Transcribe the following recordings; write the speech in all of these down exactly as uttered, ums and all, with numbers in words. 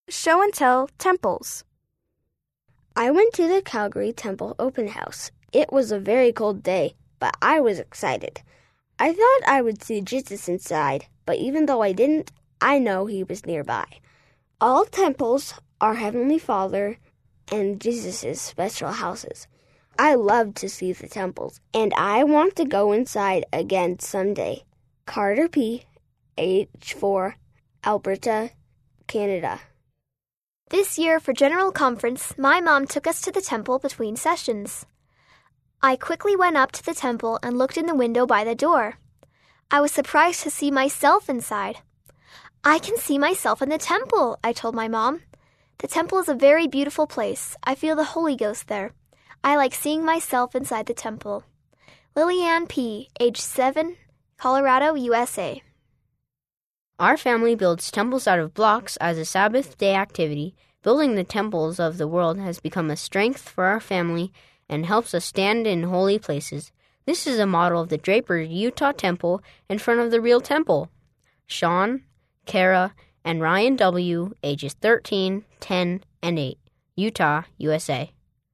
Show and Tell Temples. I went to the Calgary Temple Open House. It was a very cold day, but I was excited. I thought I would see Jesus inside, but even though I didn't, I know he was nearby. All temples are Heavenly Father and Jesus' special houses. I love to see the temples, and I want to go inside again someday. Carter P., age four, Alberta, Canada. This year for General Conference, my mom took us to the temple between sessions. I quickly went up to the temple and looked in the window by the door. I was surprised to see myself inside. I can see myself in the temple, I told my mom. The temple is a very beautiful place. I feel the Holy Ghost there. I like seeing myself inside the temple. Lillian P., age seven, Colorado, U S A. Our family builds temples out of blocks as a Sabbath day activity. Building the temples of the world has become a strength for our family and helps us stand in holy places. This is a model of the Draper, Utah temple in front of the real temple. Sean, Kara, and Ryan W., ages thirteen, ten, and eight, Utah, U S A.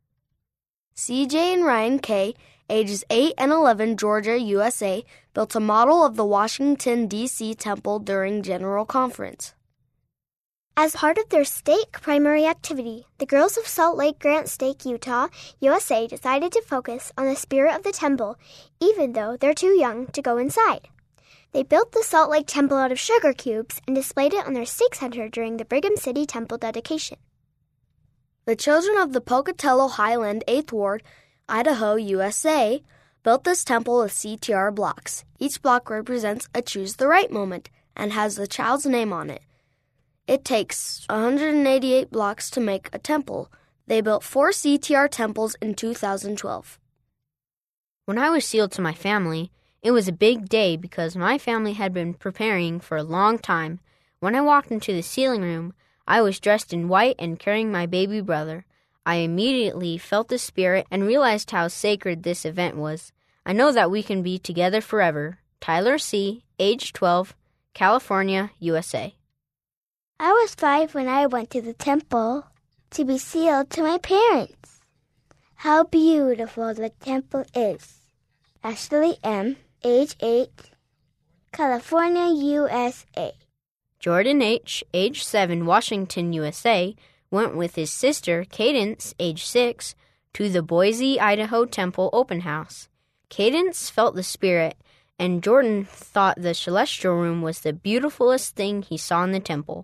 C J and Ryan K., ages eight and eleven, Georgia, U S A, built a model of the Washington, D C temple during General Conference. As part of their stake primary activity, the girls of Salt Lake Grant Stake, Utah, U S A decided to focus on the spirit of the temple, even though they're too young to go inside. They built the Salt Lake Temple out of sugar cubes and displayed it on their stake center during the Brigham City Temple dedication. The children of the Pocatello Highland eighth Ward, Idaho, U S A, built this temple with C T R blocks. Each block represents a choose the right moment and has the child's name on it. It takes one hundred eighty-eight blocks to make a temple. They built four C T R temples in two thousand twelve. When I was sealed to my family, it was a big day because my family had been preparing for a long time. When I walked into the sealing room, I was dressed in white and carrying my baby brother. I immediately felt the Spirit and realized how sacred this event was. I know that we can be together forever. Tyler C., age twelve, California, U S A. I was five when I went to the temple to be sealed to my parents. How beautiful the temple is. Ashley M., age eight, California, U S A. Jordan H., age seven, Washington, U S A, went with his sister, Cadence, age six, to the Boise, Idaho Temple Open House. Cadence felt the Spirit, and Jordan thought the celestial room was the beautifulest thing he saw in the temple.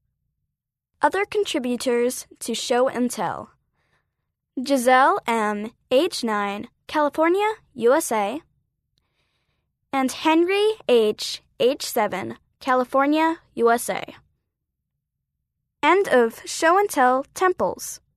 Other contributors to Show and Tell. Giselle M., age nine, California, U S A. And Henry H., age seven, California, U S A. End of Show and Tell Temples.